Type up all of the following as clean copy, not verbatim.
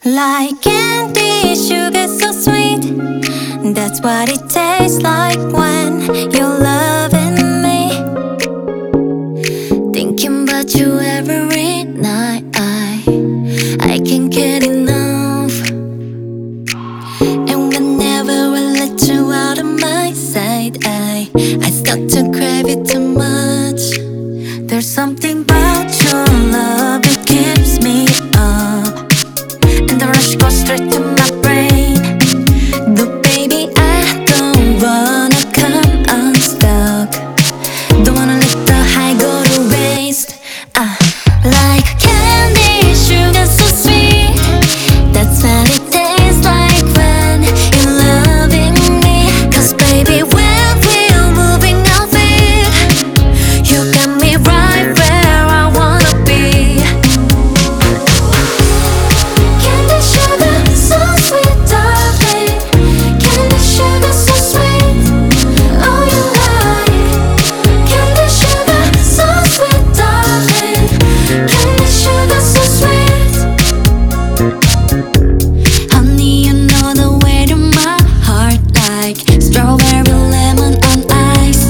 Like candy, sugar so sweet. That's what it tastes like when you're loving me. Thinking about you every night. I can't get enough. And whenever I let you out of my sight, I start to crave it too much. There's something about your love that keeps me up, and the rush goes straight to my brain. No, baby, I don't wanna come unstuck. Don't wanna let the high go to waste. Like candy, sugar so sweet. That's what it tastes like when you're loving me. 'Cause baby, when we're moving our feet, you got me right where I wanna be. Candy, sugar so sweet, darling. Candy, sugar so sweet. Oh, you like candy, sugar so sweet, darling. Candy, sugar so sweet. Honey, you know the way to my heart, like strawberry lemon on ice.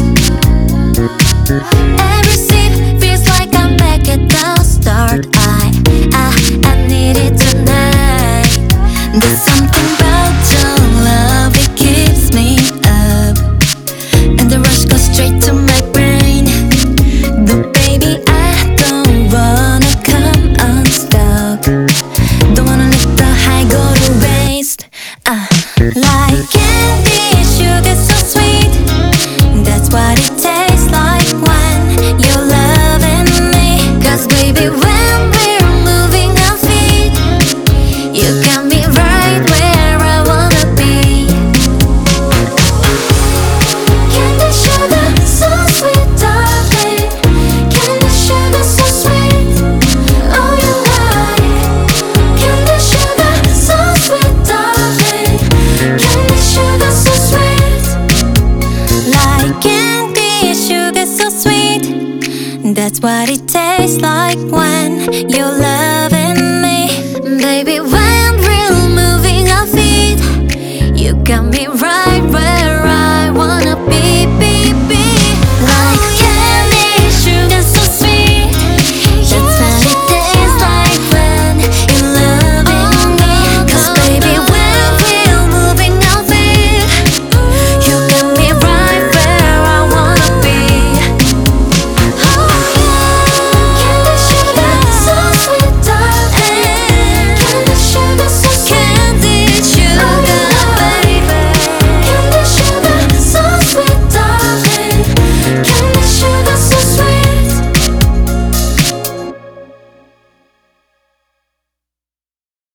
Every sip feels like I'm back at the start. I need it tonight. There's something about your love, it keeps me up, and the rush goes straight to my brain. No, baby, I don't wanna come unstuck. Don't wanna let the high go to waste. Like candy, sugar so sweet. That's what it tastes like when you're loving me. 'Cause baby, when we're moving our feet, you got me right where I wanna be. Candy, sugar so sweet, darling. Candy, sugar so sweet. Oh, you like candy, sugar so sweet, darling. Candy, sugar so sweet. Like candy, sugar so sweet. That's what it tastes like when you're